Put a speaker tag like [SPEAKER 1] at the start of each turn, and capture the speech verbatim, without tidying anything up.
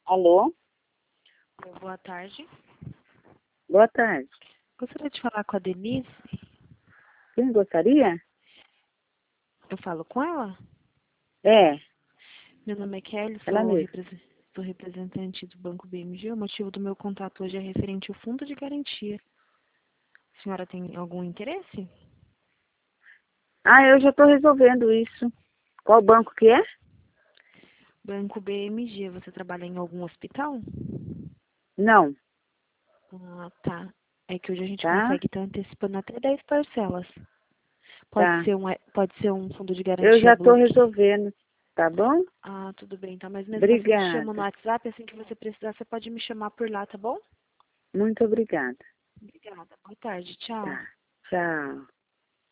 [SPEAKER 1] Alô?
[SPEAKER 2] Oi, boa tarde.
[SPEAKER 1] Boa tarde.
[SPEAKER 2] Gostaria de falar com a Denise.
[SPEAKER 1] Quem gostaria?
[SPEAKER 2] Eu falo com ela?
[SPEAKER 1] É,
[SPEAKER 2] Meu nome é Kelly,
[SPEAKER 1] ela
[SPEAKER 2] sou,
[SPEAKER 1] mesma.
[SPEAKER 2] represen- sou representante do Banco B M G. O motivo do meu contato hoje é referente ao fundo de garantia. A senhora tem algum interesse?
[SPEAKER 1] Ah, eu já estou resolvendo isso. Qual banco que é?
[SPEAKER 2] Banco B M G, você trabalha em algum hospital?
[SPEAKER 1] Não,
[SPEAKER 2] Ah, tá. É que hoje a gente
[SPEAKER 1] tá?
[SPEAKER 2] consegue estar antecipando até dez parcelas. Pode
[SPEAKER 1] Tá.
[SPEAKER 2] ser um, pode ser um fundo de
[SPEAKER 1] Eu
[SPEAKER 2] garantia
[SPEAKER 1] já estou
[SPEAKER 2] bloque.
[SPEAKER 1] resolvendo, tá bom?
[SPEAKER 2] Ah, tudo bem, tá. Mas mesmo assim, eu te chamo no
[SPEAKER 1] Obrigada.
[SPEAKER 2] WhatsApp, assim que você precisar, você pode me chamar por lá, tá bom?
[SPEAKER 1] Muito obrigada.
[SPEAKER 2] Obrigada. Boa tarde. Tchau.
[SPEAKER 1] Tá. Tchau.